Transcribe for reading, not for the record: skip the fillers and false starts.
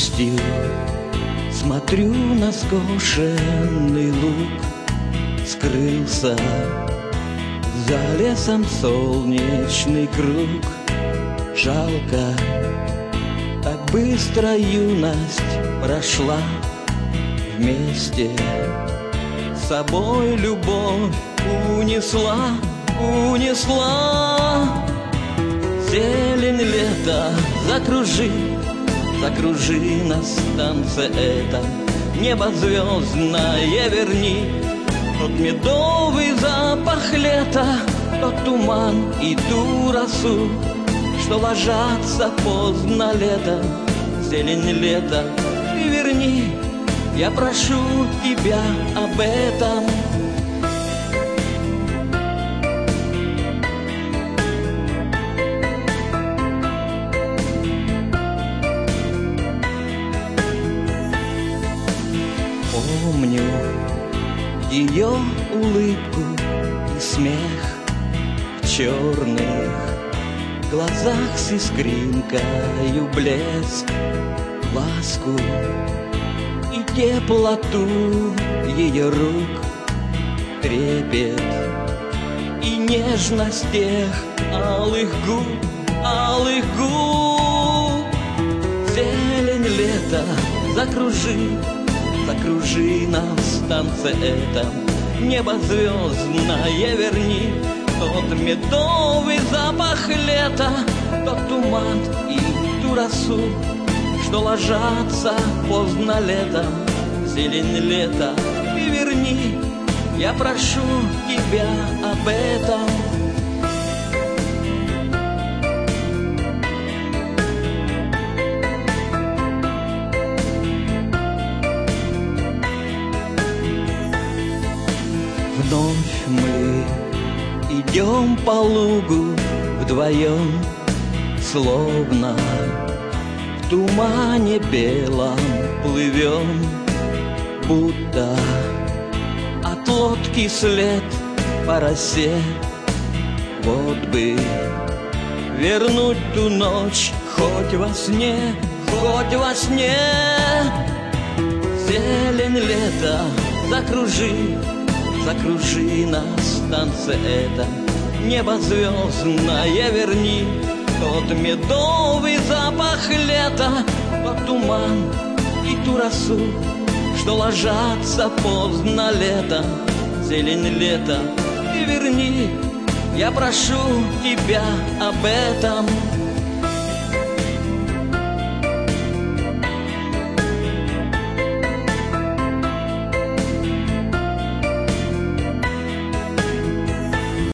грустью смотрю на скошенный луг. Скрылся за лесом солнечный круг. Жалко, так быстро юность прошла. Вместе с собой любовь унесла, унесла. Зелень лета, закружи, закружи нас в танце этом. Небо звездное верни, тот медовый запах лета, тот туман и ту росу, что ложатся поздно летом. Зелень лета, ты верни, я прошу тебя об этом. Помню ее улыбку и смех в черных глазах с искринкою блеск, ласку и теплоту ее рук, трепет и нежность тех алых губ, алых губ. Зелень лета, закружи, закружи нас в танце этом. Небо звездное верни, тот медовый запах лета, тот туман и ту росу, что ложатся поздно летом. Зелень лета, ты верни, я прошу тебя об этом. Вновь мы идем по лугу вдвоем, словно в тумане белом плывем, будто от лодки след по росе. Вот бы вернуть ту ночь хоть во сне, хоть во сне. Зелень лета, закружи, закружи нас в танце этом. Небо звездное верни, тот медовый запах лета, тот туман и ту росу, что ложатся поздно летом. Зелень лета, ты верни, я прошу тебя об этом.